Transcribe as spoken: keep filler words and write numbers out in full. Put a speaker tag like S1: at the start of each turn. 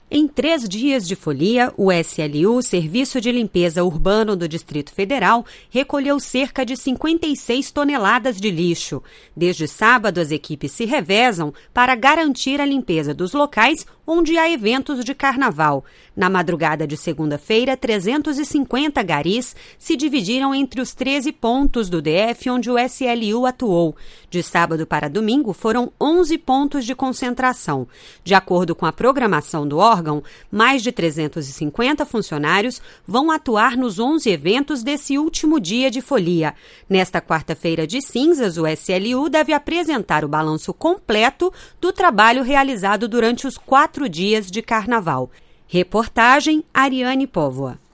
S1: Em três dias de folia, o S L U, Serviço de Limpeza Urbano do Distrito Federal, recolheu cerca de cinquenta e seis toneladas de lixo. Desde sábado, as equipes se revezam para garantir a limpeza dos locais onde há eventos de carnaval. Na madrugada de segunda-feira, trezentos e cinquenta garis se dividiram entre os treze pontos do D F onde o S L U atuou. De sábado para domingo, foram onze pontos de concentração. De acordo com a programação do órgão, mais de trezentos e cinquenta funcionários vão atuar nos onze eventos desse último dia de folia. Nesta quarta-feira de cinzas, o S L U deve apresentar o balanço completo do trabalho realizado durante os quatro dias de carnaval. Reportagem Ariane Póvoa.